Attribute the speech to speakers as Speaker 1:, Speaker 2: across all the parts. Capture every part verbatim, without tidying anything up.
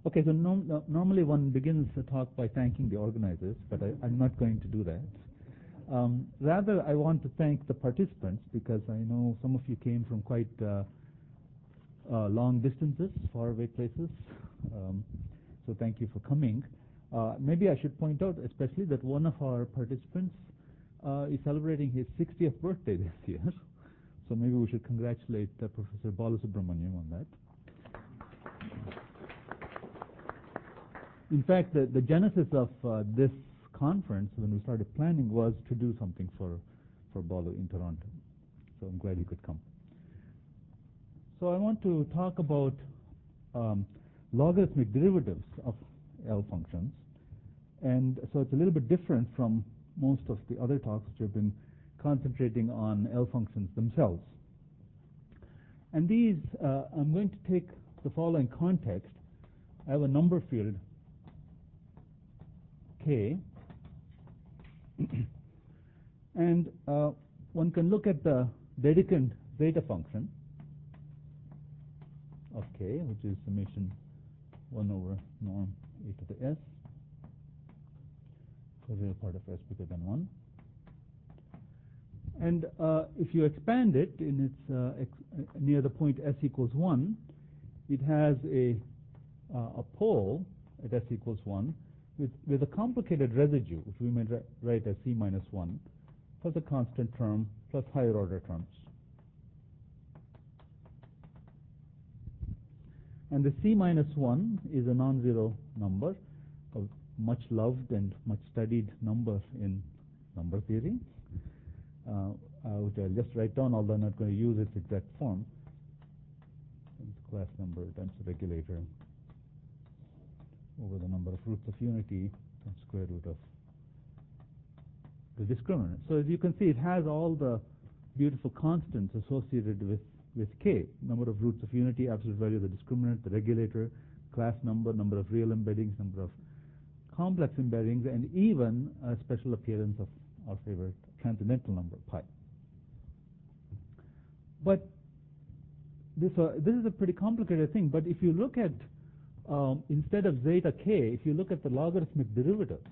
Speaker 1: Okay, so norm no, normally one begins a talk by thanking the organizers, but I, I'm not going to do that. Um, rather, I want to thank the participants because I know some of you came from quite uh, uh, long distances, faraway places. Um, so thank you for coming. Uh, maybe I should point out especially that one of our participants uh, is celebrating his sixtieth birthday this year. So maybe we should congratulate uh, Professor Balasubramaniam on that. In fact, the, the genesis of uh, this conference, when we started planning, was to do something for, for Balu in Toronto. So I'm glad he could come. So I want to talk about um, logarithmic derivatives of L functions. And so it's a little bit different from most of the other talks which have been concentrating on L functions themselves. And these, uh, I'm going to take the following context. I have a number field K, and uh, one can look at the Dedekind zeta function of K, which is summation one over norm e to the s for real part of s bigger than one. And uh, if you expand it in its uh, ex near the point s equals one, it has a, uh, a pole at s equals one with, with a complicated residue, which we might write as c minus one, plus a constant term, plus higher order terms. And the c minus one is a non-zero number, a much loved and much studied number in number theory, uh, uh, which I'll just write down, although I'm not going to use its exact form. It's class number times the regulator over the number of roots of unity times square root of the discriminant. So as you can see, it has all the beautiful constants associated with, with K, number of roots of unity, absolute value of the discriminant, the regulator, class number, number of real embeddings, number of complex embeddings, and even a special appearance of our favorite transcendental number, pi. But this, uh, this is a pretty complicated thing, but if you look at Um, instead of zeta k, if you look at the logarithmic derivatives,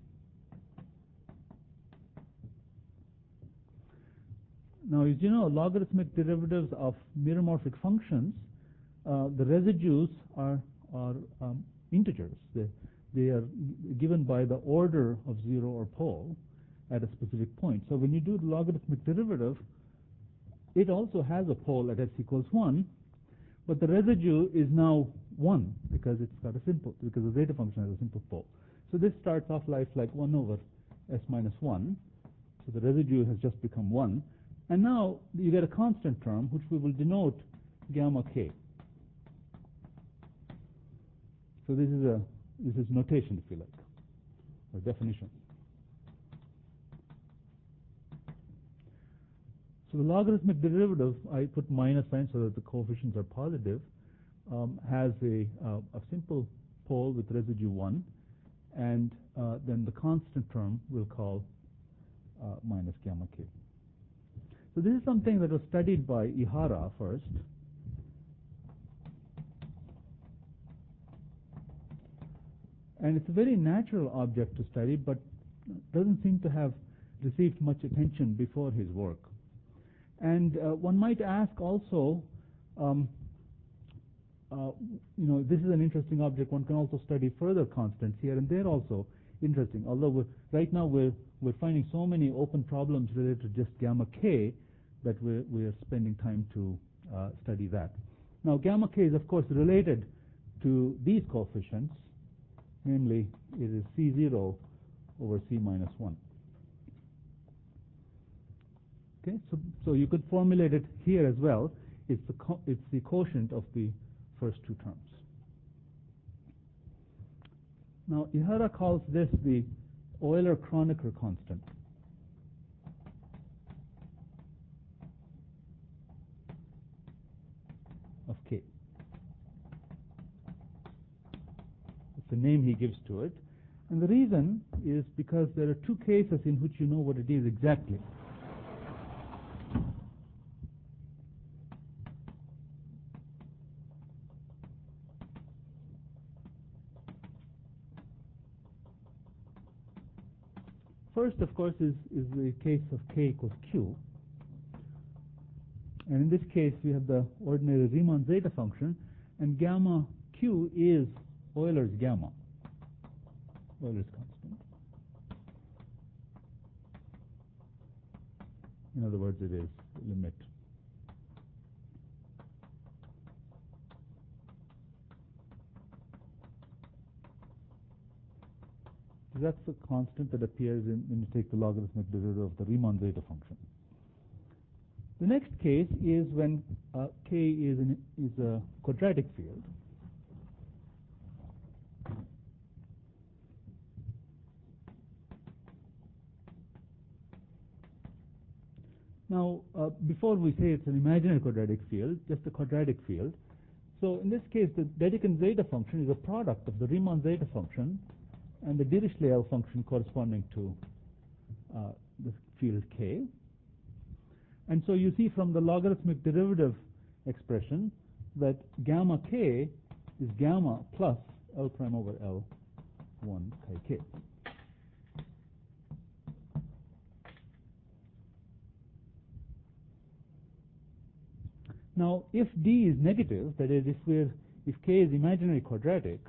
Speaker 1: now as you know, logarithmic derivatives of meromorphic functions, uh, the residues are, are um, integers. They, they are given by the order of zero or pole at a specific point. So when you do the logarithmic derivative, it also has a pole at s equals one, but the residue is now one because it's got a simple, because the zeta function has a simple pole. So this starts off life like one over s minus one. So the residue has just become one. And now you get a constant term, which we will denote gamma k. So this is a this is notation, if you like, or definition. So the logarithmic derivative, I put minus sign so that the coefficients are positive, um, has a, uh, a simple pole with residue one, and uh, then the constant term we'll call uh, minus gamma k. So this is something that was studied by Ihara first. And it's a very natural object to study, but doesn't seem to have received much attention before his work. And uh, one might ask also, um, uh, you know, this is an interesting object. One can also study further constants here, and they're also interesting. Although we're, right now we're we're finding so many open problems related to just gamma k that we're we're spending time to uh, study that. Now, gamma k is of course related to these coefficients, namely it is c zero over c minus one. Okay, so, so you could formulate it here as well. It's the, co it's the quotient of the first two terms. Now, Ihara calls this the Euler-Kronecker constant. Of K. It's the name he gives to it. And the reason is because there are two cases in which you know what it is exactly. first, of course, is, is the case of k equals q. And in this case, we have the ordinary Riemann zeta function, and gamma q is Euler's gamma, Euler's constant. In other words, it is limit that's the constant that appears in, when you take the logarithmic derivative of the Riemann zeta function. The next case is when uh, k is, an, is a quadratic field. Now, uh, before we say it's an imaginary quadratic field, just a quadratic field. So in this case, the Dedekind zeta function is a product of the Riemann zeta function and the Dirichlet function corresponding to uh, the field k. And so you see from the logarithmic derivative expression that gamma k is gamma plus L prime over L one chi k. Now, if d is negative, that is, if we're if k is imaginary quadratic,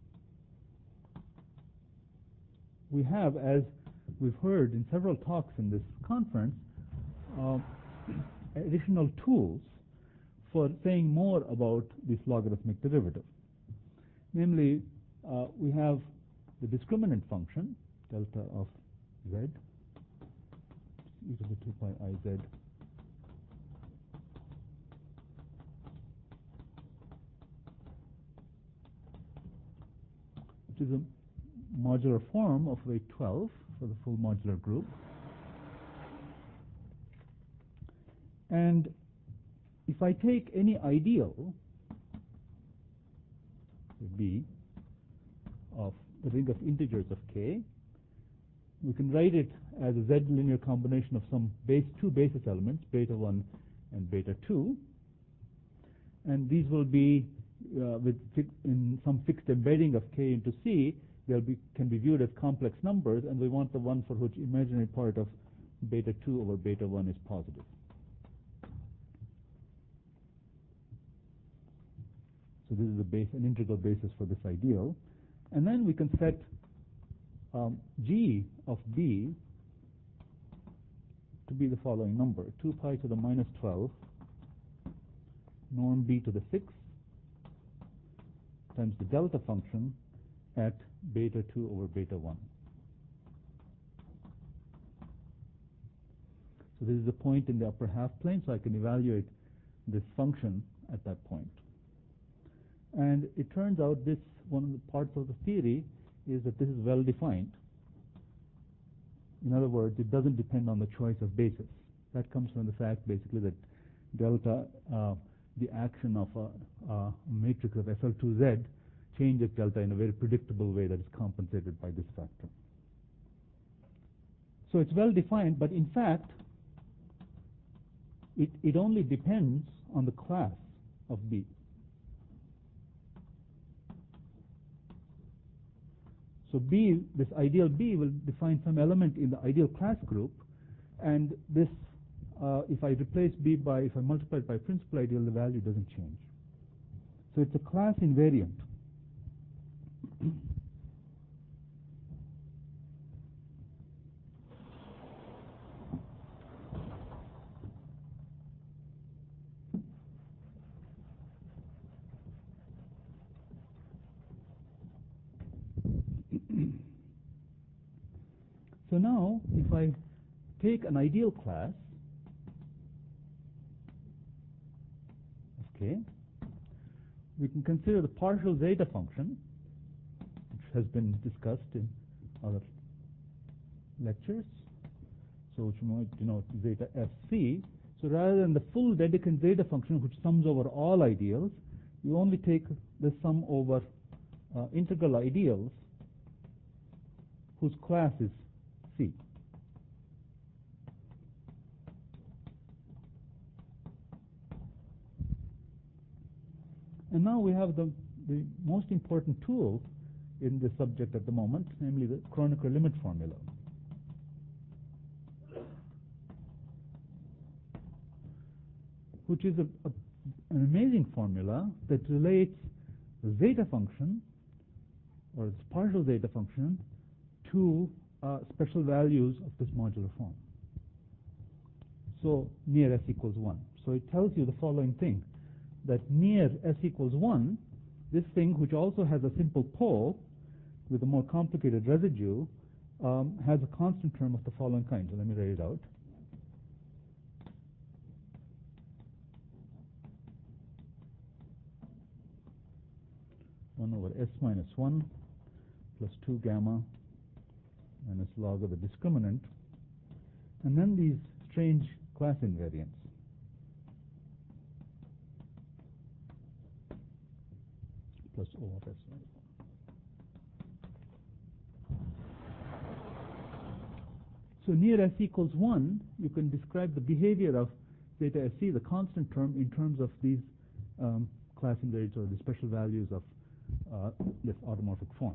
Speaker 1: we have, as we've heard in several talks in this conference, uh, additional tools for saying more about this logarithmic derivative. Namely, uh, we have the discriminant function, delta of z, e to the two pi I z, which is a modular form of weight twelve for the full modular group. And if I take any ideal, B, of the ring of integers of k, we can write it as a z linear combination of some base two basis elements, beta one and beta two. And these will be, uh, with in some fixed embedding of k into c, they'll be can be viewed as complex numbers, and we want the one for which imaginary part of beta two over beta one is positive. So this is a base, an integral basis for this ideal. And then we can set um, g of b to be the following number, two pi to the minus twelve, norm b to the sixth, times the delta function at beta two over beta one. So this is a point in the upper half plane, so I can evaluate this function at that point. And it turns out this, one of the parts of the theory, is that this is well defined. In other words, it doesn't depend on the choice of basis. That comes from the fact, basically, that delta, uh, the action of a, a matrix of F L two Z, changes delta in a very predictable way that is compensated by this factor. So it's well defined, but in fact, it, it only depends on the class of B. So B, this ideal B, will define some element in the ideal class group, and this, uh, if I replace B by, if I multiply it by principal ideal, the value doesn't change. So it's a class invariant. So now, if I take an ideal class of k, we can consider the partial zeta function, which has been discussed in other lectures, so which might denote zeta F C. So rather than the full Dedekind zeta function, which sums over all ideals, you only take the sum over uh, integral ideals whose class is C. And now we have the, the most important tool in this subject at the moment, namely the Kronecker limit formula. which is a, a, an amazing formula that relates the zeta function, or its partial zeta function, to uh, special values of this modular form. So near s equals one. So it tells you the following thing, that near s equals one, this thing, which also has a simple pole with a more complicated residue, um, has a constant term of the following kind. So let me write it out. one over s minus one plus two gamma minus log of the discriminant, and then these strange class invariants. Plus O of s minus one. So near s equals one, you can describe the behavior of zeta sc, the constant term, in terms of these um, class invariants, or the special values of uh, this automorphic form.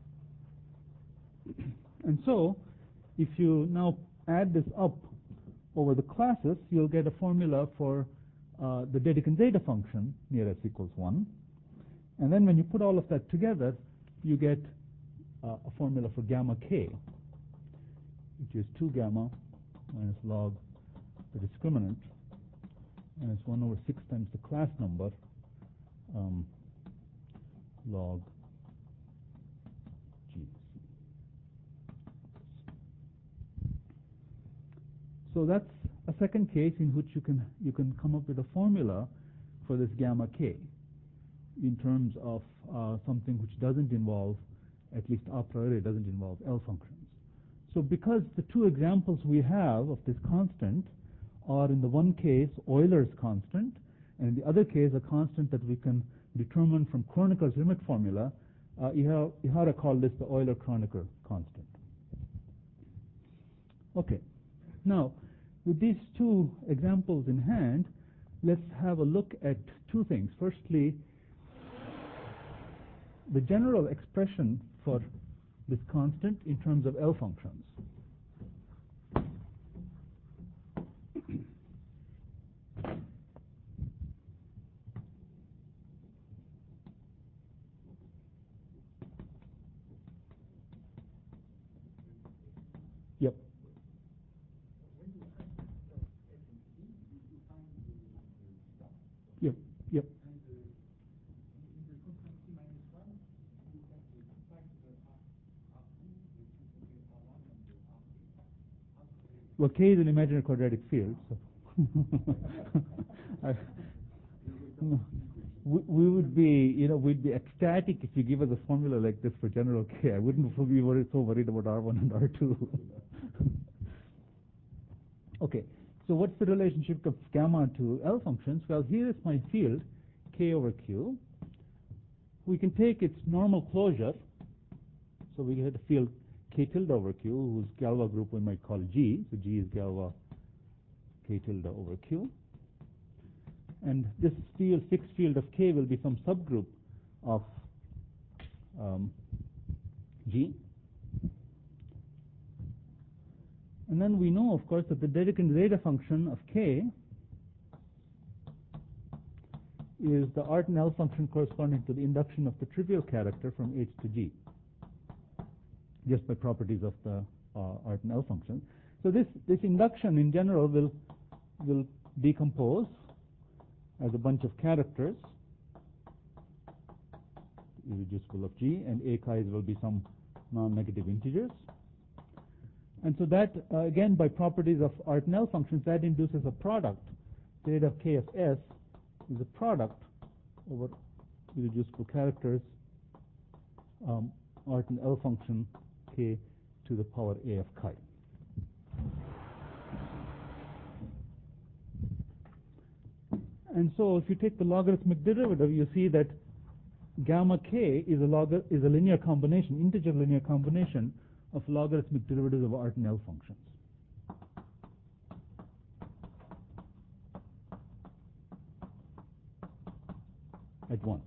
Speaker 1: And so, if you now add this up over the classes, you'll get a formula for uh, the Dedekind zeta function near s equals one. And then when you put all of that together, you get uh, a formula for gamma k, which is two gamma minus log the discriminant, and it's one over six times the class number, um, log g. So that's a second case in which you can you can come up with a formula for this gamma k in terms of uh, something which doesn't involve, at least a priori, doesn't involve L functions. So because the two examples we have of this constant are, in the one case, Euler's constant, and in the other case, a constant that we can determine from Kroneker's limit formula, uh, Ihara called this the Euler-Kroneker constant. Okay. Now, with these two examples in hand, let's have a look at two things. Firstly, the general expression for this constant in terms of L functions. Yep. Yep. Yep. Well, K is an imaginary quadratic field, so I, no, we, we would be, you know, we'd be ecstatic if you give us a formula like this for general K. I wouldn't be worried, so worried about R one and R two. Okay, so what's the relationship of gamma to L functions? Well, here is my field, K over Q. We can take its normal closure, so we get a field K tilde over Q, whose Galois group we might call G. So G is Galois K tilde over Q. And this field, fixed field of K, will be some subgroup of um, G. And then we know, of course, that the Dedekind zeta function of K is the Artin L function corresponding to the induction of the trivial character from H to G, just by properties of the uh, Artin L function. So this, this induction in general will, will decompose as a bunch of characters, irreducible of G, and A chi's will be some non-negative integers. And so that, uh, again, by properties of Artin L functions, that induces a product. Zeta of K of S is a product over irreducible characters, um, Artin L function K to the power A of chi. And so if you take the logarithmic derivative, you see that gamma K is a, log is a linear combination, integer linear combination of logarithmic derivatives of Artin L functions. At one.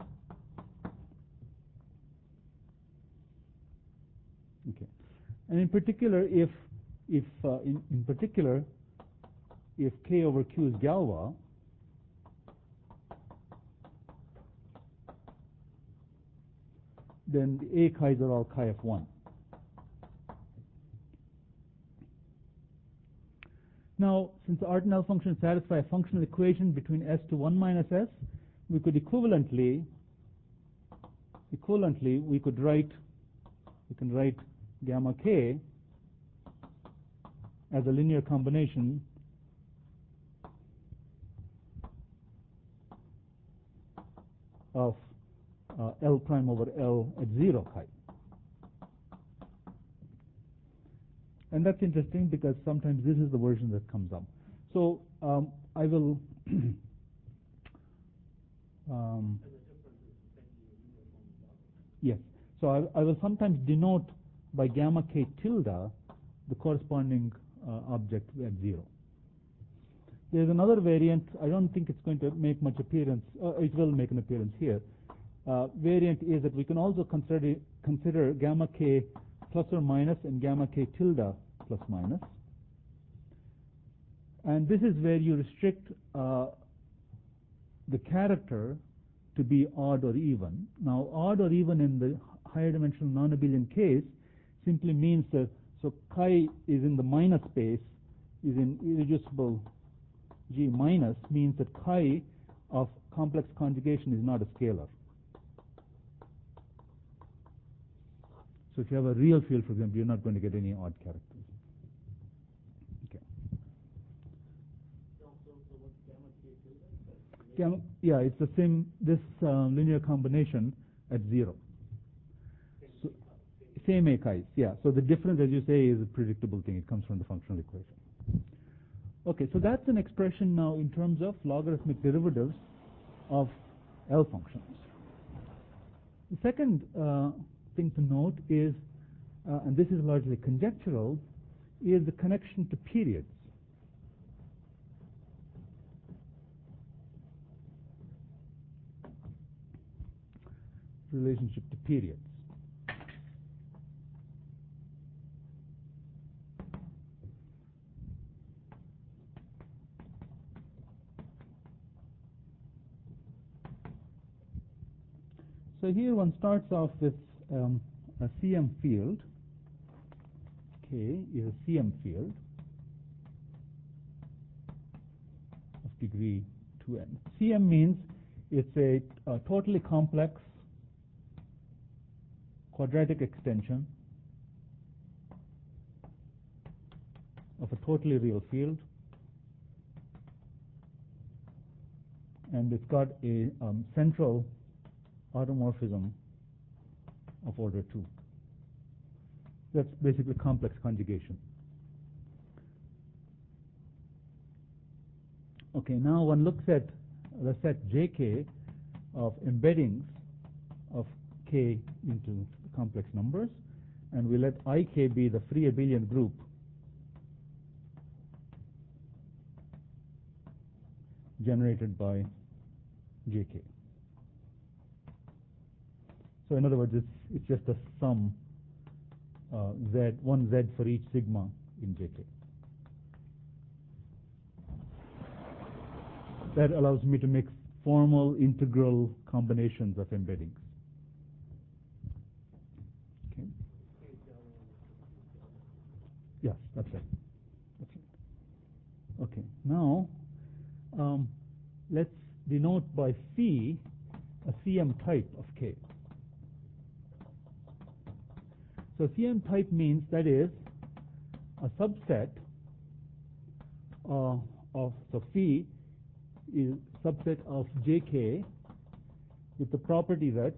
Speaker 1: Okay. And in particular, if, if uh, in, in particular, if K over Q is Galois, then the A chi's are all chi of one. Now, since the Artin-L functions satisfy a functional equation between S to one minus S, we could equivalently, equivalently, we could write, we can write gamma k as a linear combination of uh, L prime over L at zero chi. And that's interesting because sometimes this is the version that comes up. So um, I will um, yes. So I, I will sometimes denote by gamma k tilde the corresponding uh, object at zero. There's another variant. I don't think it's going to make much appearance. Uh, it will make an appearance here. Uh, variant is that we can also consider consider gamma k plus or minus and gamma k tilde plus minus. And this is where you restrict uh, the character to be odd or even. Now, odd or even in the higher dimensional non-abelian case simply means that, so chi is in the minus space, is in irreducible G minus, means that chi of complex conjugation is not a scalar. So if you have a real field, for example, you're not going to get any odd characters. Okay.
Speaker 2: So, so, so what's gamma k tilde?
Speaker 1: Gamma, yeah, it's the same, this uh, linear combination at zero. So, same A chi's, yeah. So the difference, as you say, is a predictable thing. It comes from the functional equation. Okay, so that's an expression now in terms of logarithmic derivatives of L functions. The second uh, thing to note is, uh, and this is largely conjectural, is the connection to periods. Relationship to periods. So here one starts off with um, a C M field. K is a C M field of degree two n. C M means it's a, a totally complex quadratic extension of a totally real field, and it's got a um, central automorphism of order two. That's basically complex conjugation. Okay, now one looks at the set J K of embeddings of K into complex numbers, and we let I K be the free abelian group generated by J K. So in other words, it's, it's just a sum, uh, Z, one Z for each sigma in J K. That allows me to make formal integral combinations of embeddings. Okay. Yes, that's it. That's it. Okay. Now, um, let's denote by phi a C M type of K. So C M type means that is a subset uh, of, so phi is subset of J K with the property that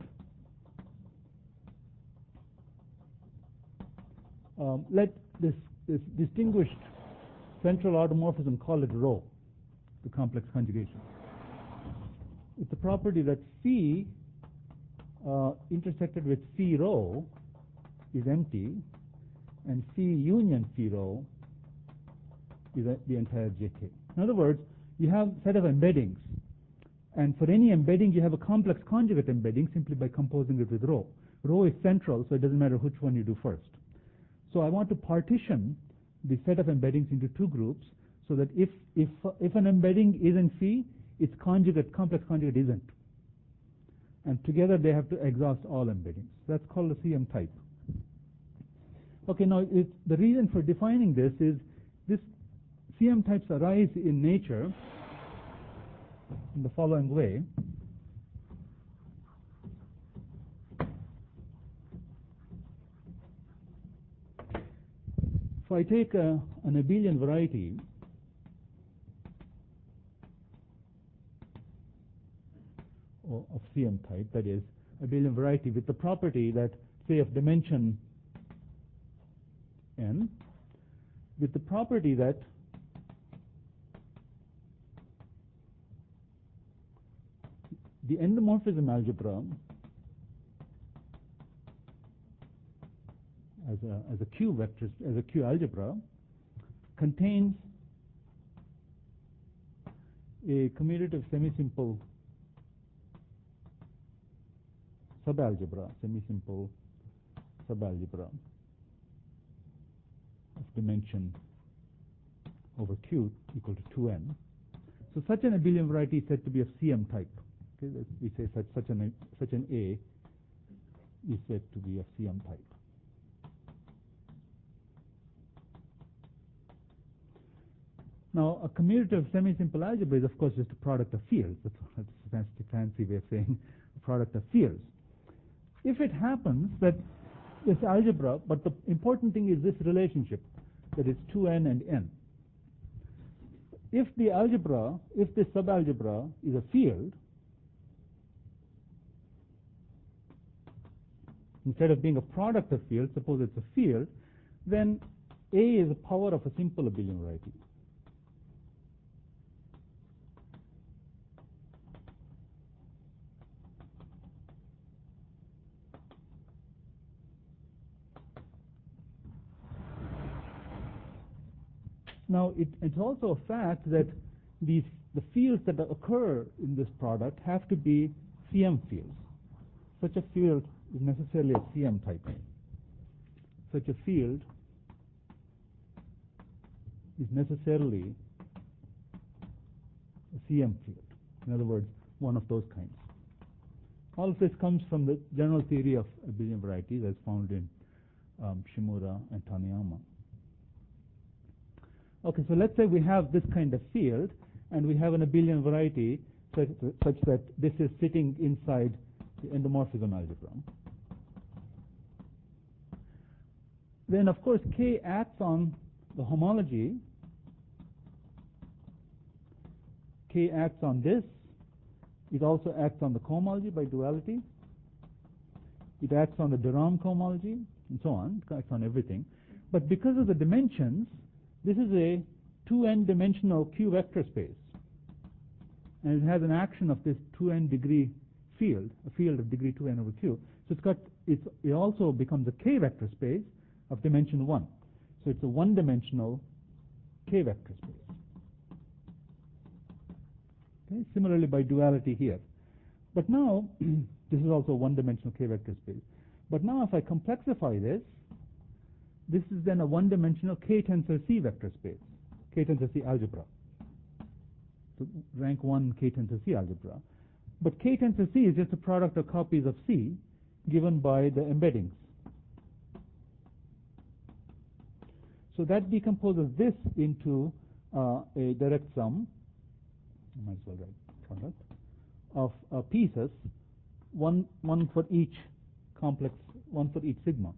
Speaker 1: um, let this, this distinguished central automorphism, call it rho, the complex conjugation. It's the property that phi uh, intersected with phi rho is empty, and phi union phi rho is the entire J K. In other words, you have a set of embeddings, and for any embedding you have a complex conjugate embedding simply by composing it with rho. Rho is central, so it doesn't matter which one you do first. So I want to partition the set of embeddings into two groups so that if if if an embedding is in phi, its conjugate, complex conjugate isn't. and together they have to exhaust all embeddings. That's called a C M type. Okay, now it, the reason for defining this is this C M types arise in nature in the following way. If I take a, an abelian variety, of C M type, that is, abelian variety with the property that, say, of dimension n, with the property that the endomorphism algebra as a, as a Q vector, as a Q algebra, contains a commutative semisimple subalgebra, semisimple subalgebra of dimension over Q equal to two n. So such an abelian variety is said to be of C M type. Okay, we say such such an such an A is said to be of C M type. Now, a commutative semisimple algebra is, of course, just a product of fields. That's, that's a fancy way of saying a product of fields. If it happens that this algebra, but the important thing is this relationship, that is two n and n. If the algebra, if this subalgebra is a field, instead of being a product of fields, suppose it's a field, then A is a power of a simple abelian variety. Now, it, it's also a fact that these, the fields that occur in this product have to be C M fields. Such a field is necessarily a C M type. Such a field is necessarily a C M field. In other words, one of those kinds. All of this comes from the general theory of abelian varieties as found in um, Shimura and Taniyama. Okay, so let's say we have this kind of field, and we have an abelian variety such, such that this is sitting inside the endomorphism algebra. Then, of course, K acts on the homology. K acts on this. It also acts on the cohomology by duality. It acts on the de Rham cohomology, and so on. It acts on everything. But because of the dimensions, this is a two n dimensional Q vector space, and it has an action of this two n degree field, a field of degree two n over Q. So it's got, it's, it also becomes a K vector space of dimension one. So it's a one-dimensional K vector space. Okay? Similarly, by duality here. But now, this is also a one-dimensional K vector space. But now, if I complexify this, this is then a one-dimensional K tensor C vector space, K tensor C algebra. So rank one K tensor C algebra. But K tensor C is just a product of copies of C given by the embeddings. So that decomposes this into uh, a direct sum, I might as well write product, of uh, pieces, one, one for each complex, one for each sigma.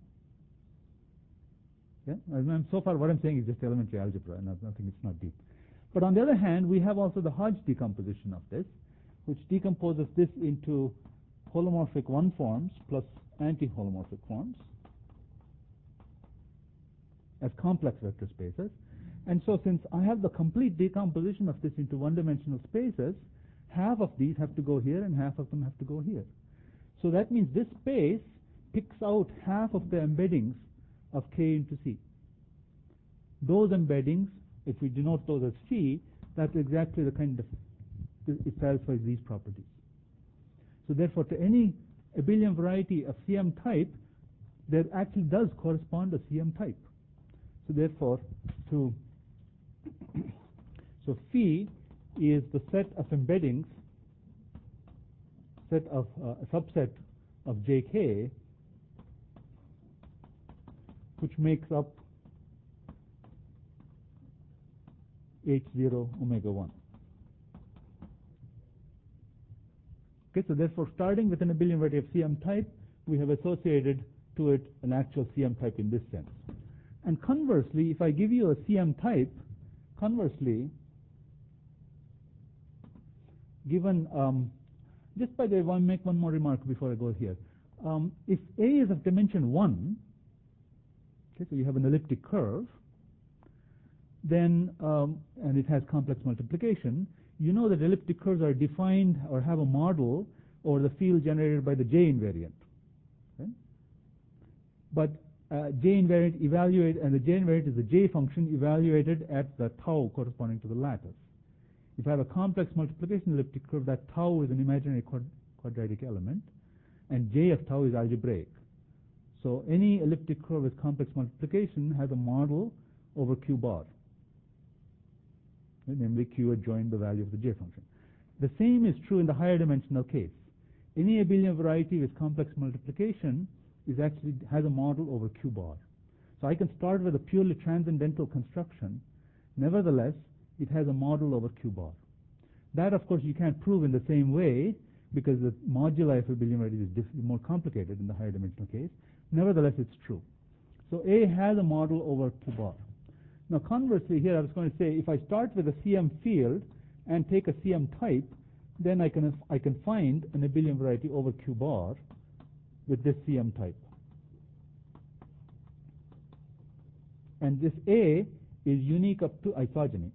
Speaker 1: Yeah? And so far what I'm saying is just elementary algebra, and nothing, it's not deep. But on the other hand, we have also the Hodge decomposition of this, which decomposes this into holomorphic one forms plus anti-holomorphic forms as complex vector spaces. And so since I have the complete decomposition of this into one-dimensional spaces, half of these have to go here and half of them have to go here. So that means this space picks out half of the embeddings of K into C. Those embeddings, if we denote those as phi, that's exactly the kind of, it satisfies these properties. So therefore, to any abelian variety of C M type, there actually does correspond a C M type. So therefore, to so phi is the set of embeddings, set of uh, a subset of J K, which makes up H zero omega one. Okay, so therefore, starting with an abelian variety of C M type, we have associated to it an actual C M type in this sense. And conversely, if I give you a C M type, conversely, given, um, just by the way, I want to make one more remark before I go here. Um, if A is of dimension one, okay, so you have an elliptic curve, then, um, and it has complex multiplication, you know that elliptic curves are defined or have a model over the field generated by the J invariant. Okay? But uh, J invariant evaluate, and the J invariant is the J function evaluated at the tau corresponding to the lattice. If I have a complex multiplication elliptic curve, that tau is an imaginary quad quadratic element, and J of tau is algebraic. So any elliptic curve with complex multiplication has a model over Q bar, namely Q adjoin the value of the J function. The same is true in the higher dimensional case. Any abelian variety with complex multiplication is actually has a model over Q bar. So I can start with a purely transcendental construction. Nevertheless, it has a model over Q bar. That, of course, you can't prove in the same way because the moduli of abelian variety is more complicated in the higher dimensional case. Nevertheless, it's true. So A has a model over Q bar. Now, conversely, here I was going to say, if I start with a C M field and take a C M type, then I can I can find an abelian variety over Q bar with this C M type. And this A is unique up to isogeny.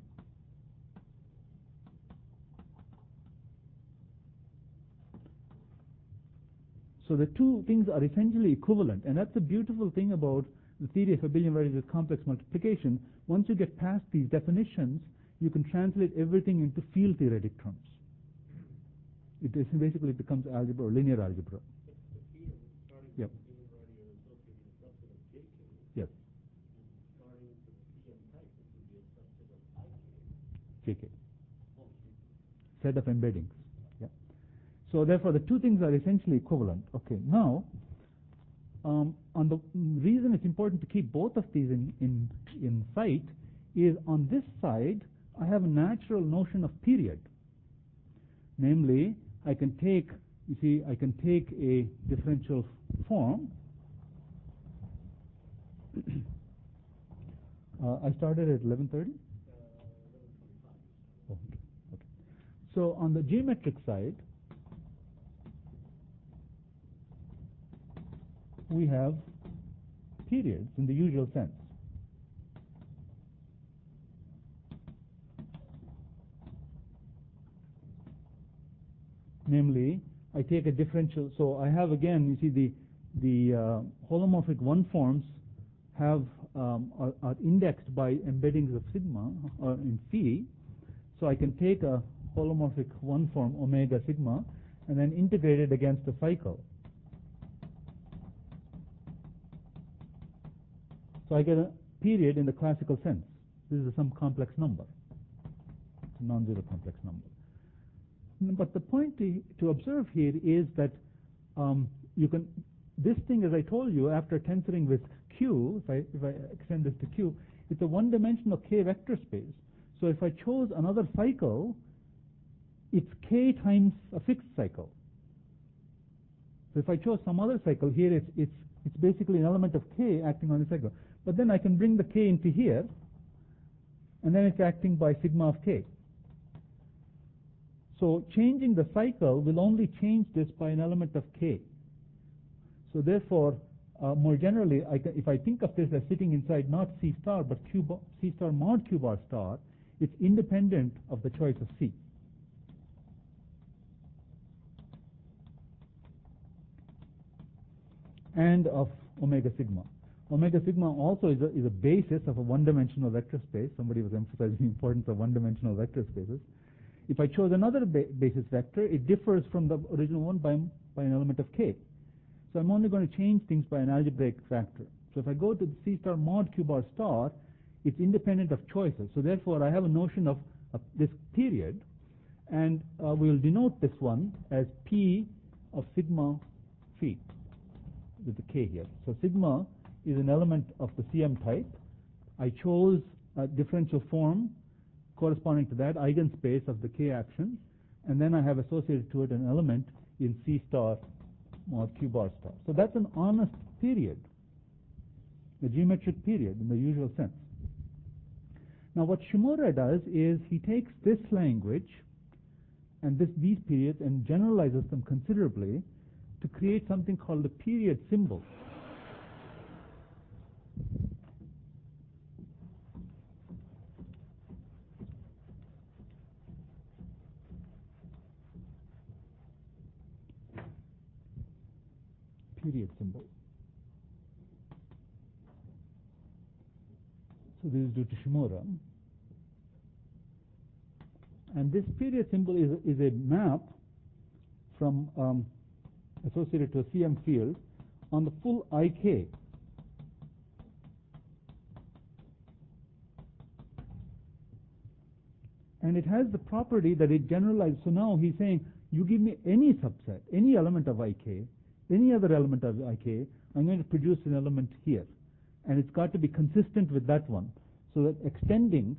Speaker 1: So the two things are essentially equivalent, and that's the beautiful thing about the theory of abelian varieties with complex multiplication. Once you get past these definitions, you can translate everything into field theoretic terms. It is basically becomes algebra or linear algebra.
Speaker 2: But the field, starting
Speaker 1: Yep.
Speaker 2: with the variety are associated with a subset of J K,
Speaker 1: Yes,
Speaker 2: and starting with the C M type, this would be a subset of I K.
Speaker 1: J K.
Speaker 2: Oh,
Speaker 1: Set of embeddings. Yeah. So therefore, the two things are essentially equivalent. Okay. Now, um, on the reason it's important to keep both of these in, in in sight is on this side I have a natural notion of period. Namely, I can take you see I can take a differential form. uh, I started at eleven thirty. Oh, okay. Okay. So on the geometric side, we have periods in the usual sense. Namely, I take a differential. So I have again, you see the the uh, holomorphic one forms have um, are, are indexed by embeddings of sigma uh, in phi. So I can take a holomorphic one form omega sigma and then integrate it against a cycle. So I get a period in the classical sense. This is some complex number. It's a non-zero complex number. But the point to, to observe here is that um, you can, this thing, as I told you, after tensoring with Q, if I, if I extend this to Q, it's a one-dimensional K vector space. So if I chose another cycle, it's K times a fixed cycle. So if I chose some other cycle, here it's, it's, it's basically an element of K acting on the cycle. But then I can bring the K into here, and then it's acting by sigma of K. So changing the cycle will only change this by an element of K. So therefore, uh, more generally, I can, if I think of this as sitting inside not C star, but Q bar, C star mod Q bar star, it's independent of the choice of C. And of omega sigma. Omega sigma also is a, is a basis of a one-dimensional vector space. Somebody was emphasizing the importance of one-dimensional vector spaces. If I chose another ba basis vector, it differs from the original one by, by an element of K. So I'm only going to change things by an algebraic factor. So if I go to the C star mod Q bar star, it's independent of choices. So therefore, I have a notion of, of this period, and uh, we'll denote this one as P of sigma phi with the k here. So sigma is an element of the C M type. I chose a differential form corresponding to that eigenspace of the k action, and then I have associated to it an element in C star mod q bar star. So that's an honest period, the geometric period in the usual sense. Now what Shimura does is he takes this language and this, these periods and generalizes them considerably to create something called the period symbol. Period symbol. So this is due to Shimura. And this period symbol is, is a map from um, associated to a C M field on the full I K. And it has the property that it generalizes. So now he's saying, you give me any subset, any element of I K, any other element of I K, I'm going to produce an element here. And it's got to be consistent with that one. So that extending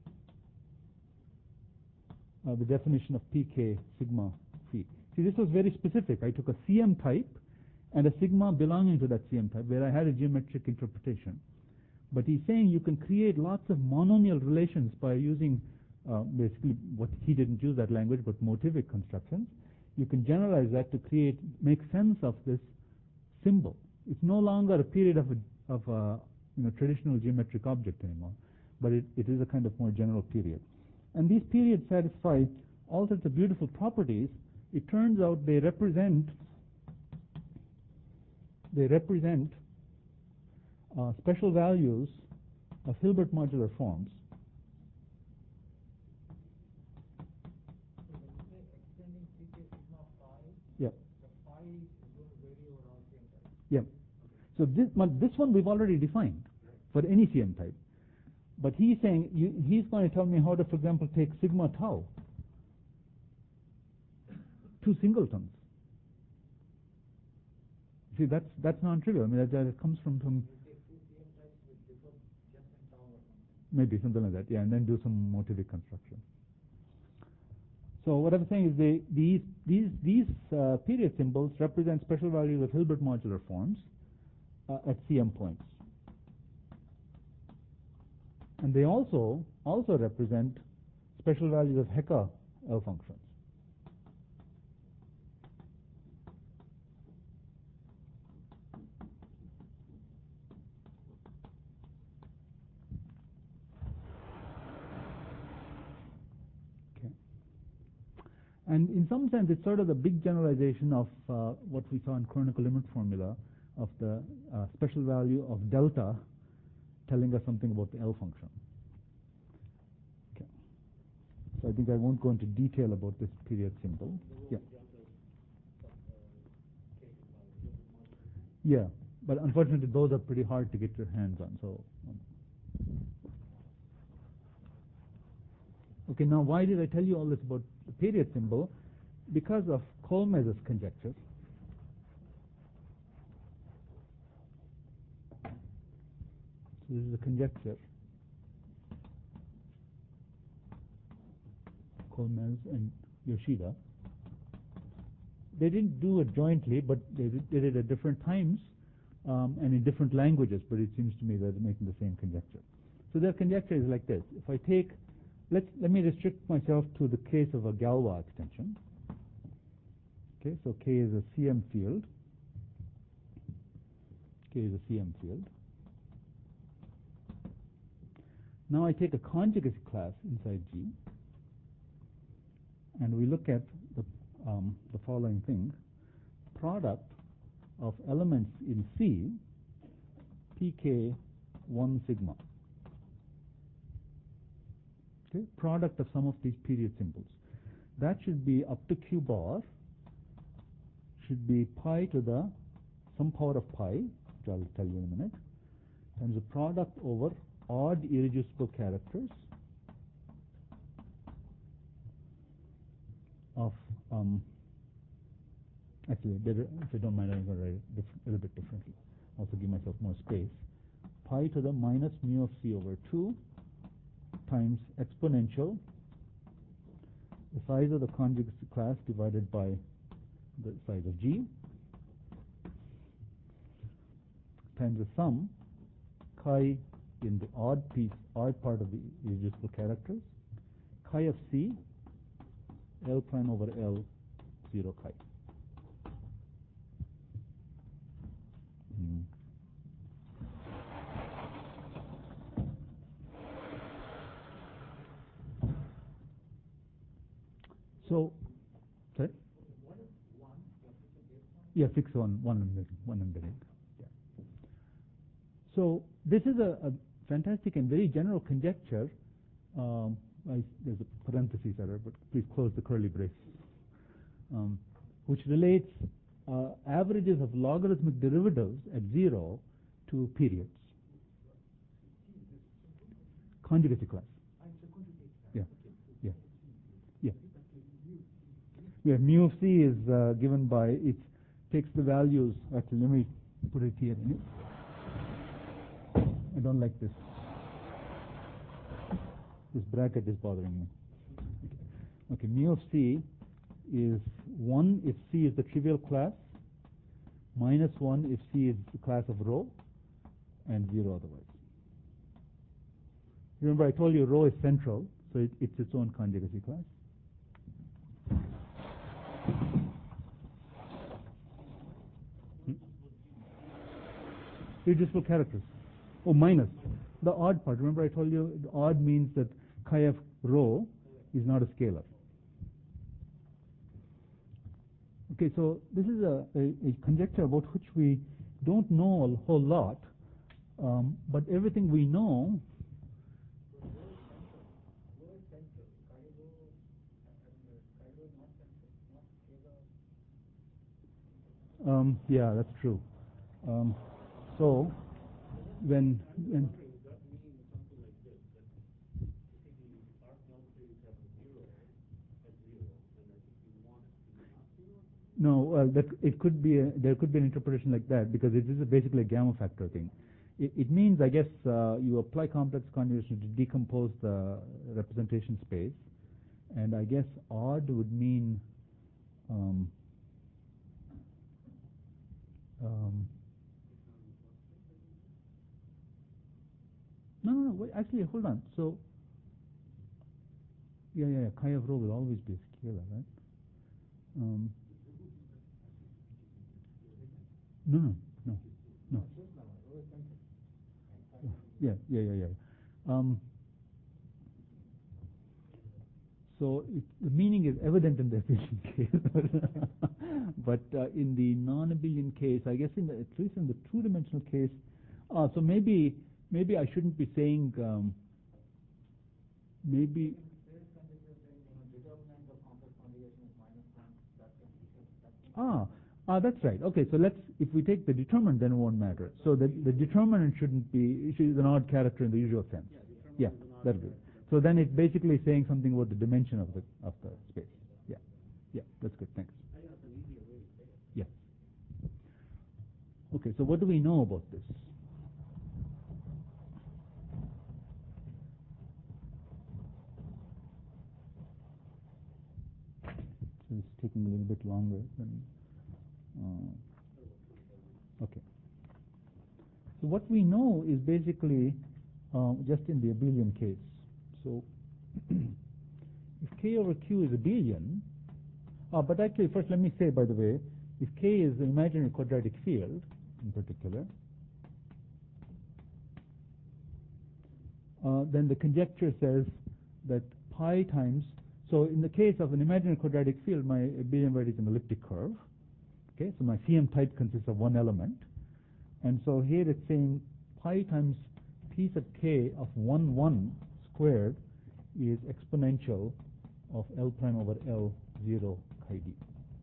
Speaker 1: uh, the definition of P K sigma phi. See, this was very specific. I took a C M type and a sigma belonging to that C M type where I had a geometric interpretation. But he's saying you can create lots of monomial relations by using uh, basically what he didn't use that language, but motivic constructions. You can generalize that to create, make sense of this symbol. It's no longer a period of a, of a you know, traditional geometric object anymore, but it, it is a kind of more general period. And these periods satisfy all sorts of beautiful properties. It turns out they represent they represent uh, special values of Hilbert modular forms.
Speaker 2: So when you say extending P K sigma phi,
Speaker 1: Yep.
Speaker 2: the phi is going to vary over all C M types.
Speaker 1: Yep. So this one, this one we've already defined for any C M type. But he's saying, you, he's going to tell me how to, for example, take sigma tau, two singletons. See, that's that's non-trivial. I mean, that, that comes from some
Speaker 2: You take two C M types which differ just in tau or something.
Speaker 1: maybe something like that, yeah, and then do some motivic construction. So what I'm saying is they, these these these uh, period symbols represent special values of Hilbert modular forms uh, at C M points, and they also also represent special values of Hecke L functions. And in some sense, it's sort of the big generalization of uh, what we saw in Kronecker limit formula of the uh, special value of delta telling us something about the L function. Okay. So I think I won't go into detail about this period symbol. Yeah. Yeah, but unfortunately, those are pretty hard to get your hands on. So. Um, Okay, now why did I tell you all this about the period symbol? Because of Kolmez's conjecture. So this is a conjecture. Kolmez and Yoshida. They didn't do it jointly, but they did it at different times um, and in different languages, but it seems to me that they're making the same conjecture. So their conjecture is like this. If I take Let's, let me restrict myself to the case of a Galois extension. Okay, so K is a C M field. K is a C M field. Now I take a conjugacy class inside G, and we look at the, um, the following thing. Product of elements in C, P K one sigma. Okay, product of some of these period symbols. That should be up to Q bar, should be pi to the some power of pi, which I'll tell you in a minute, times the product over odd irreducible characters of um, Actually, better, if I don't mind, I'm going to write it a little bit differently. Also give myself more space. Pi to the minus mu of c over two times exponential the size of the conjugacy class divided by the size of G times the sum chi in the odd piece, odd part of the irreducible characters, chi of C, L prime over L, zero chi. Mm. So, sorry?
Speaker 2: What is one? What is the baseline?
Speaker 1: Yeah, fix one, one embedding, one embedding. Yeah. So this is a, a fantastic and very general conjecture. Um, I, there's a parenthesis error, but please close the curly brace. Um, which relates uh, averages of logarithmic derivatives at zero to periods. Conjugacy class. Yeah. Yeah. Yeah. Yeah. Mu of c is uh, given by, it takes the values. Actually, let me put it here. I don't like this. This bracket is bothering me. Okay, mu of c is one if c is the trivial class, minus one if c is the class of rho, and zero otherwise. Remember, I told you rho is central, so it, it's its own conjugacy class. Hmm? Irreducible characters. Oh, minus. The odd part. Remember, I told you the odd means that chi of rho is not a scalar. Okay, so this is a, a, a conjecture about which we don't know a whole lot, um, but everything we know. Um, yeah, that's true. Um, so when when no, uh, that it could be a, there could be an interpretation like that because it is a basically a gamma factor thing. It, it means, I guess, uh, you apply complex conjugation to decompose the representation space, and I guess odd would mean um, um, no, no, no. Wait, actually, hold on. So yeah, yeah, yeah, chi of rho will always be a scalar, right? Um, no, no, no, no. Yeah, yeah, yeah, yeah. Um, so it, the meaning is evident in the abelian case, but uh, in the non-abelian case, I guess in the, at least in the two-dimensional case, uh, so maybe maybe I shouldn't be saying um, maybe. Ah, ah, that's right. Okay, so let's, if we take the determinant, then it won't matter. So the, the determinant shouldn't be, it is an odd character in the usual sense. Yeah, that'll be. So then it's basically saying something about the dimension of the of the space. Yeah, yeah, that's good. Thanks. Yeah. Okay, so what do we know about this? So it's taking a little bit longer than. Uh, okay. So what we know is basically uh, just in the abelian case. So if k over q is abelian, uh, but actually first let me say, by the way, if k is an imaginary quadratic field in particular, uh, then the conjecture says that pi times, so in the case of an imaginary quadratic field, my abelian variety is an elliptic curve. Okay, so my C M type consists of one element. And so here it's saying pi times p sub k of one, one squared is exponential of L prime over L zero chi d.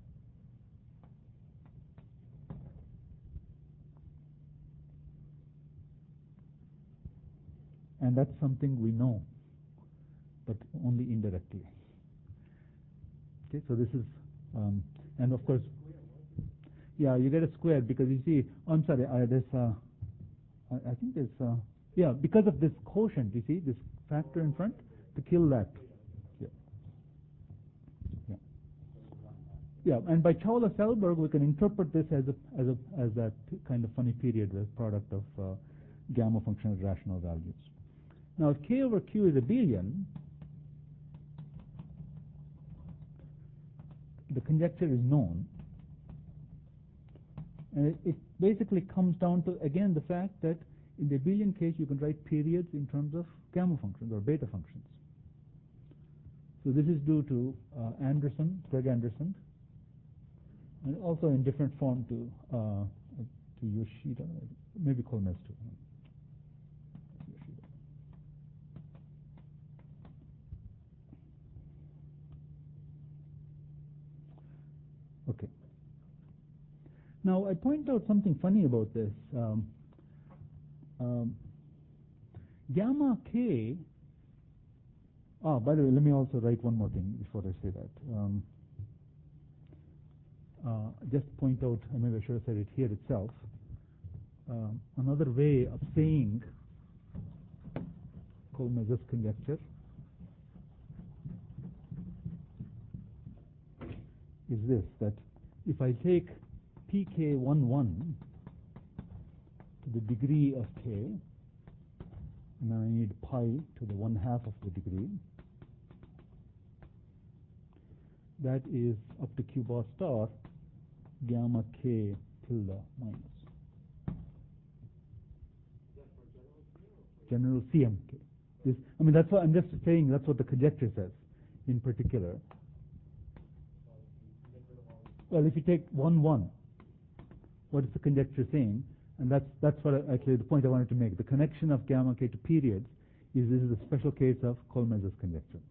Speaker 1: And that's something we know, but only indirectly. Okay, so this is, um, and of course, Yeah, you get a square because you see, oh, I'm sorry, uh, there's, uh, I, I think there's, uh, yeah, because of this quotient, you see, this factor in front, to kill that. Yeah. Yeah. Yeah, and by Chawla-Selberg, we can interpret this as a, as a, as that kind of funny period, the product of uh, gamma function at rational values. Now, if K over Q is a billion, the conjecture is known. And it, it basically comes down to, again, the fact that in the abelian case, you can write periods in terms of gamma functions or beta functions. So this is due to uh, Anderson, Greg Anderson, and also in different form to uh, to Yoshida, maybe Kolmez too. Yoshida. Okay. Now I point out something funny about this. Um, um, gamma k. Ah, by the way, let me also write one more thing before I say that. Um, uh, just point out, I maybe I should have said it here itself. Um, another way of saying Kolmez's conjecture is this, that if I take P K one one to the degree of K, and then I need pi to the one half of the degree, that is up to Q bar star gamma K tilde minus. General C M K. This, I mean, that's what I'm just saying, that's what the conjecture says in particular. Well, if you take one one, what is the conjecture saying? And that's that's what I, actually the point I wanted to make. The connection of gamma K to periods is this is a special case of Kolmez's conjecture.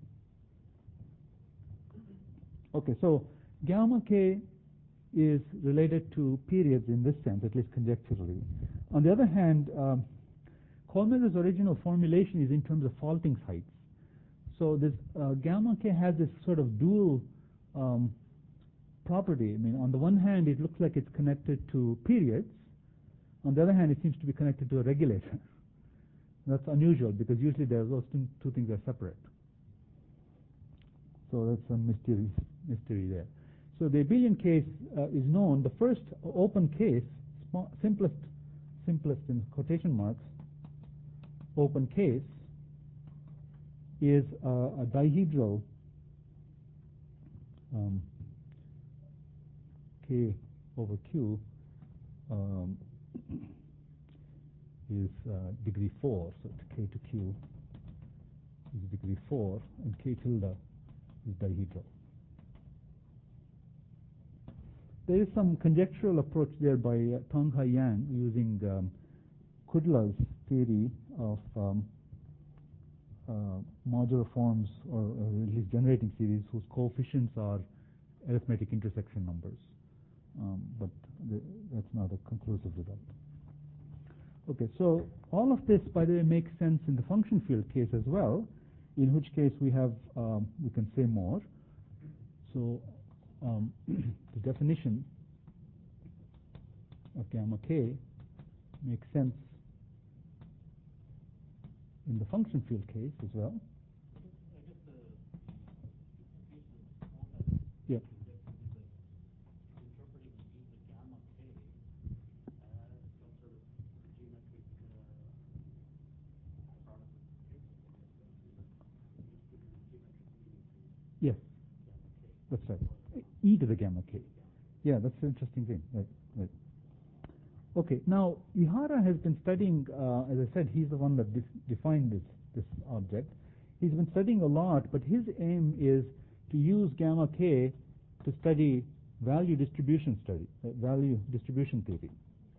Speaker 1: Okay, so gamma K is related to periods in this sense, at least conjecturally. On the other hand, um, Kolmez's original formulation is in terms of faulting heights. So this uh, gamma K has this sort of dual um, property. I mean, on the one hand, it looks like it's connected to periods. On the other hand, it seems to be connected to a regulator. That's unusual because usually those two, two things are separate. So that's a mystery, mystery there. So the abelian case uh, is known. The first open case, small, simplest, simplest in quotation marks, open case is uh, a dihedral um, K over Q um, is uh, degree four, so K to Q is degree four, and K tilde is dihedral. There is some conjectural approach there by uh, Tonghai Yang using um, Kudla's theory of um, uh, modular forms, or, or at least generating series whose coefficients are arithmetic intersection numbers. Um, but the, that's not a conclusive result. Okay, so all of this, by the way, makes sense in the function field case as well, in which case we have, um, we can say more. So um, the definition of gamma K makes sense in the function field case as well.
Speaker 2: I guess the, the implication of all that
Speaker 1: Yeah.
Speaker 2: conjecture is that interpreting the gamma K as some sort of geometric uh, product of cases, I guess, that is a, you've given a geometric meaning to
Speaker 1: Yes,
Speaker 2: gamma K.
Speaker 1: that's right. E to the gamma K. Yeah, that's an interesting thing. Right, right. Okay, now Ihara has been studying, uh, as I said, he's the one that defined this, this object. He's been studying a lot, but his aim is to use gamma K to study value distribution study, uh, value distribution theory.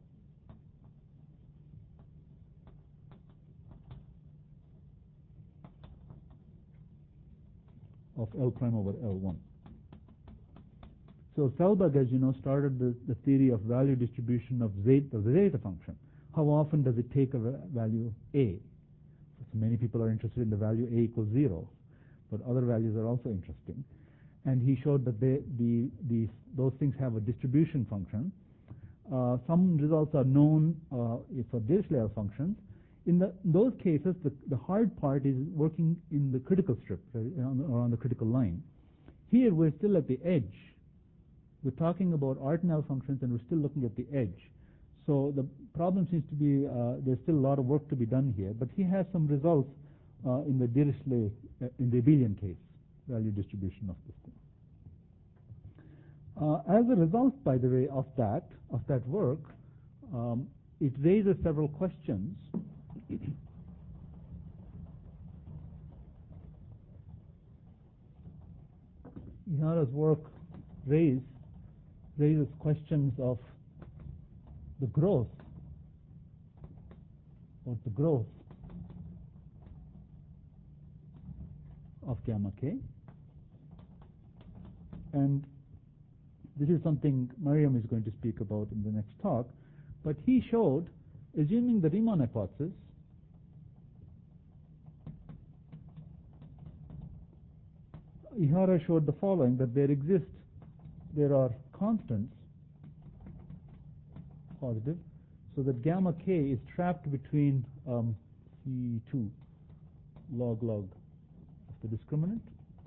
Speaker 1: Of L prime over L one. So Selberg, as you know, started the, the theory of value distribution of zeta, of the zeta function. How often does it take a value A? So many people are interested in the value A equals zero, but other values are also interesting. And he showed that they, the, the, those things have a distribution function. Uh, some results are known uh, for Dirichlet functions. In, the, in those cases, the, the hard part is working in the critical strip, right, on the, or on the critical line. Here, we're still at the edge. We're talking about Artinel functions, and we're still looking at the edge. So the problem seems to be uh, there's still a lot of work to be done here. But he has some results uh, in the Dirichlet, uh, in the abelian case, value distribution of this thing. Uh, as a result, by the way, of that, of that work, um, it raises several questions. Ihara's work raise, raises questions of the growth, or the growth of gamma k. And this is something Mariam is going to speak about in the next talk. But he showed, assuming the Riemann hypothesis, Ihara showed the following, that there exist, there are constants, positive, so that gamma k is trapped between um, C two log log of the discriminant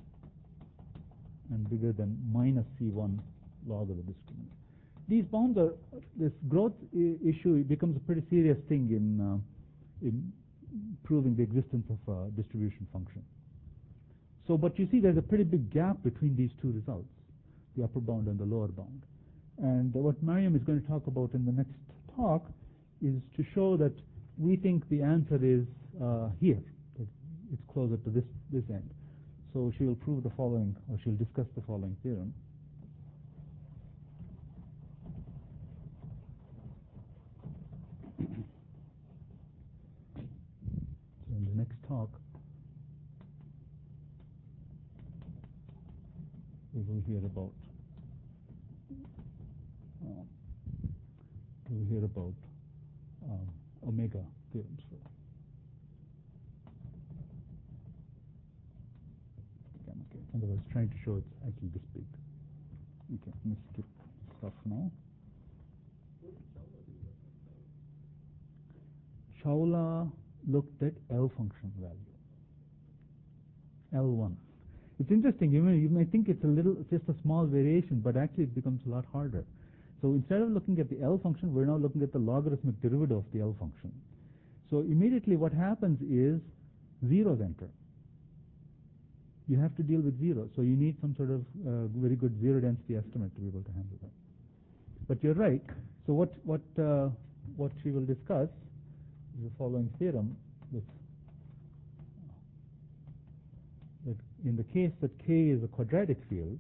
Speaker 1: and bigger than minus C one log of the discriminant. These bounds are, this growth I issue becomes a pretty serious thing in, uh, in proving the existence of a distribution function. So, but you see there's a pretty big gap between these two results, the upper bound and the lower bound. And what Mariam is going to talk about in the next talk is to show that we think the answer is uh, here, that it's closer to this, this end. So she will prove the following, or she'll discuss the following theorem. So in the next talk, we will hear about um, we will hear about um, omega theorems. Okay. In other words, trying to show it's actually this big. Okay, let me skip stuff now. Shaula looked at L function value, L one. It's interesting, you may, you may think it's a little, just a small variation, but actually it becomes a lot harder. So instead of looking at the L function, we're now looking at the logarithmic derivative of the L function. So immediately what happens is zeros enter. You have to deal with zeros, so you need some sort of uh, very good zero density estimate to be able to handle that. But you're right. So what what uh, what we will discuss is the following theorem: that, that in the case that K is a quadratic field,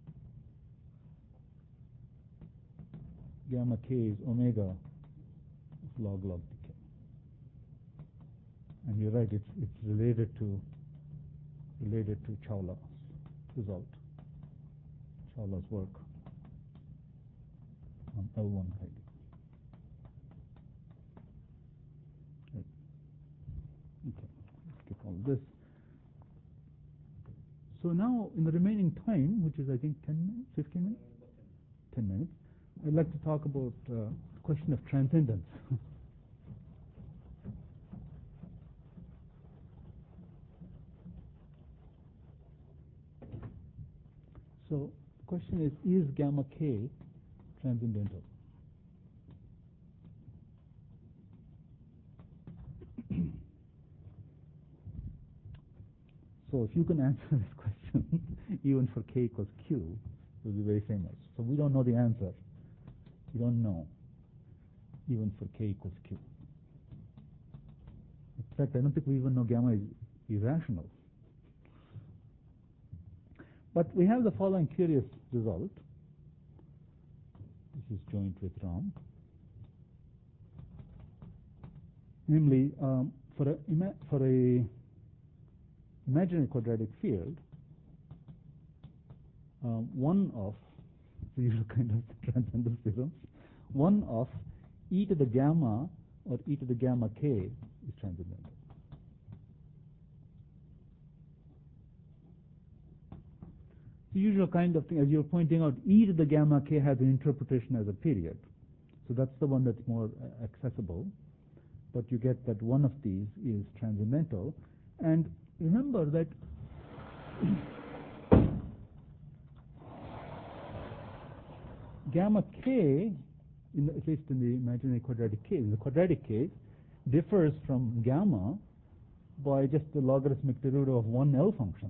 Speaker 1: gamma K is omega of log log decay. And you're right; it's it's related to related to Shaula's result, Shaula's work on L one hiding. Right. Okay, let's skip all this. So now, in the remaining time, which is I think ten minutes, fifteen minutes, ten minutes, I'd like to talk about uh, the question of transcendence. So the question is, is gamma K transcendental? So if you can answer this question, even for K equals Q, it will be very famous. So we don't know the answer. We don't know, even for K equals Q. In fact, I don't think we even know gamma is irrational. But we have the following curious result. This is joint with Ram. Namely, um, for a ima for a imaginary quadratic field, um, one of the usual kind of transcendental theorems, one of e to the gamma or e to the gamma k is transcendental. The usual kind of thing, as you're pointing out, e to the gamma k has an interpretation as a period. So that's the one that's more uh, accessible. But you get that one of these is transcendental. And remember that gamma k, in the, at least in the imaginary quadratic case, in the quadratic case, differs from gamma by just the logarithmic derivative of one L function.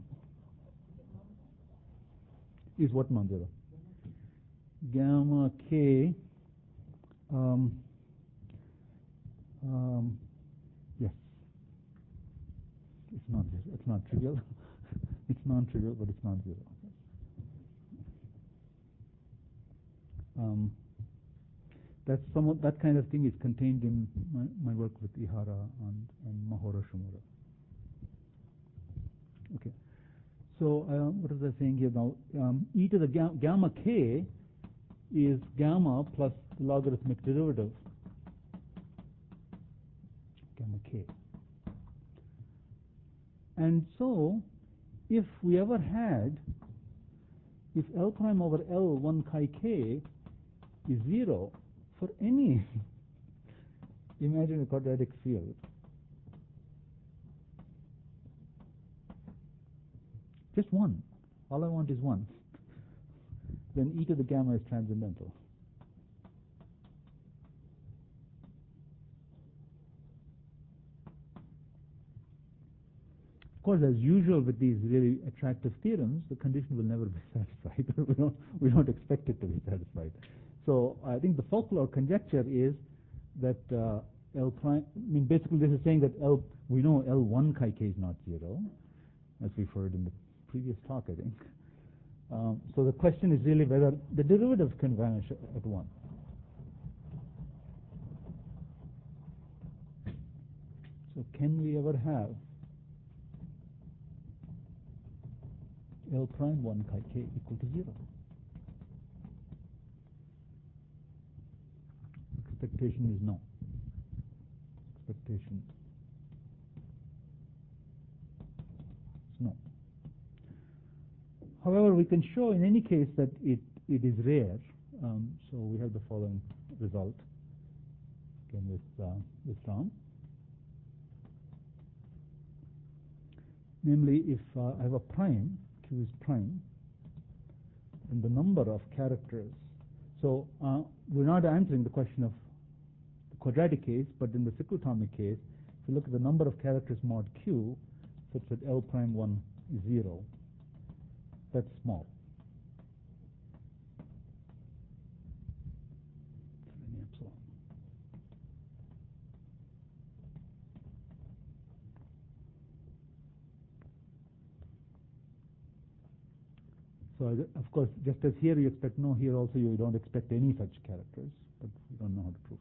Speaker 1: Is what non-zero? Gamma k, um, um, yes, it's non-zero. It's not trivial. It's non-trivial, but it's non-zero. Um, that's somewhat, that kind of thing is contained in my, my work with Ihara and, and Mahora Shimura. Okay. So uh, what was I saying here now? Um, e to the ga gamma k is gamma plus the logarithmic derivative gamma k. And so if we ever had, if L prime over L one chi k is zero for any imaginary quadratic field, just one, all I want is one, then e to the gamma is transcendental. Of course, as usual with these really attractive theorems, the condition will never be satisfied. we don't we don't expect it to be satisfied. So I think the folklore conjecture is that uh, L prime. I mean, basically, this is saying that L. We know L one chi k is not zero, as we've heard in the previous talk, I think. Um, so the question is really whether the derivatives can vanish at one. So can we ever have L prime one chi k equal to zero? Expectation is no. Expectation is no. However, we can show in any case that it, it is rare. Um, so we have the following result, again with, uh, with Ram. Namely, if uh, I have a prime, Q is prime, and the number of characters. So uh, we're not answering the question of the quadratic case, but in the cyclotomic case, if you look at the number of characters mod Q, such that L prime one is zero, that's small. Any epsilon. So of course, just as here you expect no, here also you don't expect any such characters, but we don't know how to prove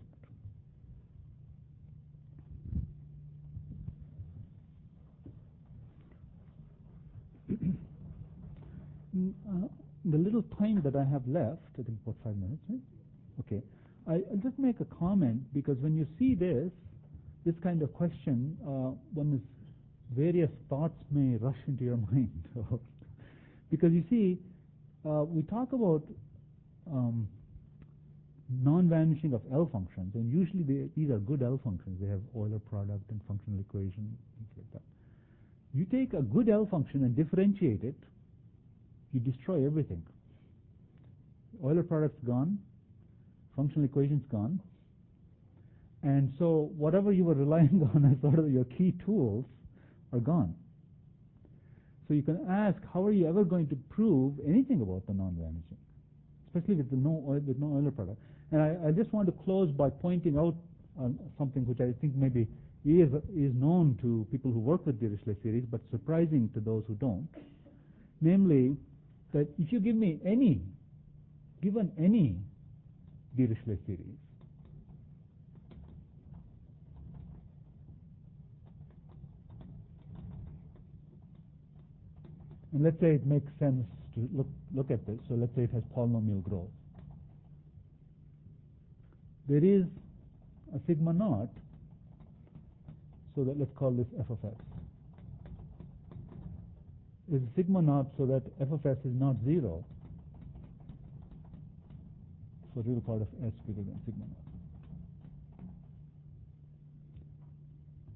Speaker 1: that. uh, the little time that I have left, I think about five minutes, right? Okay. I, I'll just make a comment, because when you see this, this kind of question, uh, one is, various thoughts may rush into your mind. Because you see, uh, we talk about um, non-vanishing of L functions, and usually they, these are good L functions. They have Euler product and functional equation, things like that. You take a good L function and differentiate it, you destroy everything. Euler product's gone, functional equation's gone, and so whatever you were relying on as sort of your key tools are gone. So you can ask, how are you ever going to prove anything about the non-vanishing, especially with the no with no Euler product? And I, I just want to close by pointing out um, something which I think maybe is is known to people who work with Dirichlet series, but surprising to those who don't. Namely, that if you give me any, given any Dirichlet series, and let's say it makes sense to look look at this. So let's say it has polynomial growth. There is a sigma naught, so that let's call this f of s. Is sigma naught so that f of s is not zero for real part of s bigger than sigma naught.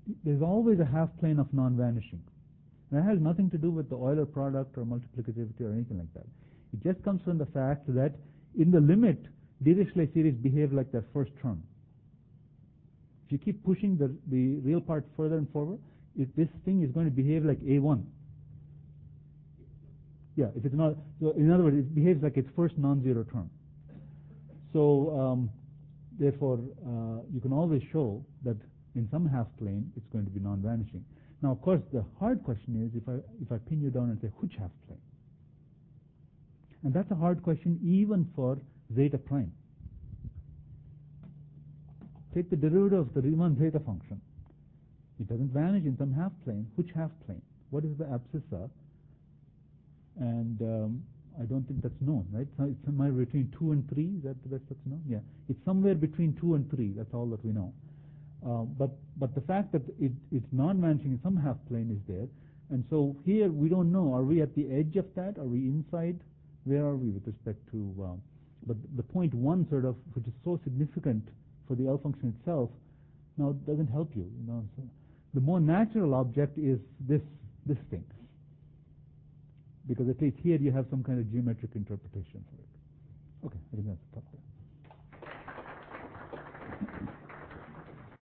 Speaker 1: there's always a half plane of non-vanishing. That has nothing to do with the Euler product or multiplicativity or anything like that. It just comes from the fact that in the limit, Dirichlet series behave like their first term. If you keep pushing the, the real part further and forward, if this thing is going to behave like A one. Yeah, if it's not, so in other words, it behaves like its first non-zero term. So, um, therefore, uh, you can always show that in some half plane, it's going to be non-vanishing. Now, of course, the hard question is if I, if I pin you down and say, which half plane? And that's a hard question even for zeta prime. Take the derivative of the Riemann zeta function. It doesn't vanish in some half plane. Which half plane? What is the abscissa? And um, I don't think that's known, right? So it's somewhere between two and three. Is that the best that's known? Yeah, it's somewhere between two and three. That's all that we know. Uh, but but the fact that it, it's non-vanishing in some half plane is there, and so here we don't know. Are we at the edge of that? Are we inside? Where are we with respect to? Uh, but the point one sort of, which is so significant for the L function itself, now doesn't help you. You know, so the more natural object is this this thing, because at least here you have some kind of geometric interpretation for it. Okay, I think that's the top there.